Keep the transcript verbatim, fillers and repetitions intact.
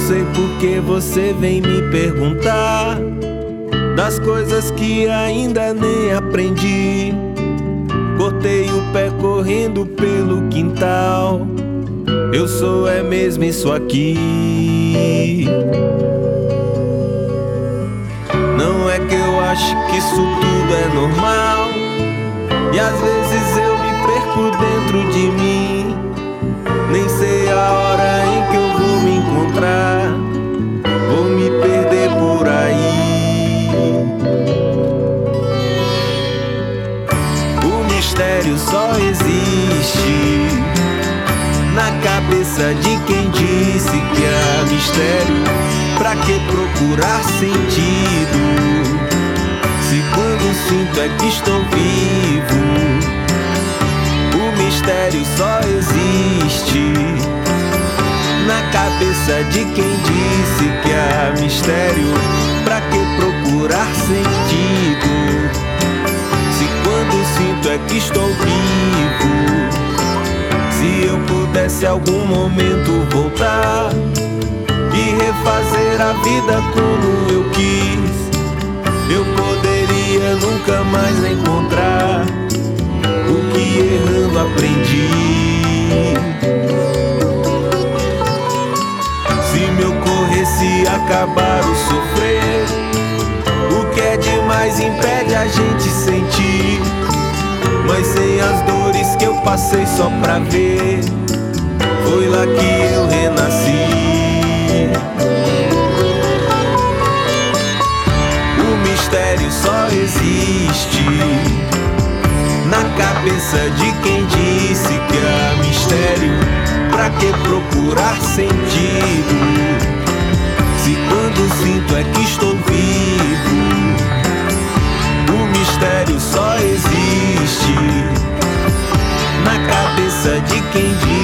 sei por que você vem me perguntar das coisas que ainda nem aprendi. Cortei o pé correndo pelo quintal. Eu sou é mesmo isso aqui. Não é que eu acho que isso tudo é normal, e às vezes eu me perco dentro de mim. Nem sei a hora em que eu vou me encontrar, vou me perder por aí. O mistério só existe na cabeça de quem disse que há mistério. Pra que procurar sentido, se quando sinto é que estou vivo? O mistério só existe na cabeça de quem disse que há mistério. Pra que procurar sentido, se quando sinto é que estou vivo? Se eu pudesse algum momento voltar e refazer a vida como eu quis, eu poderia nunca mais encontrar o que errando aprendi. Se me ocorresse acabar o sofrer, o que é demais impede a gente sentir. Mas sem as dores que eu passei só pra ver, foi lá que eu renasci. O mistério só existe na cabeça de quem disse que há mistério. Pra que procurar sentido, se quando sinto é que estou vivo? O mistério só existe na cabeça de quem disse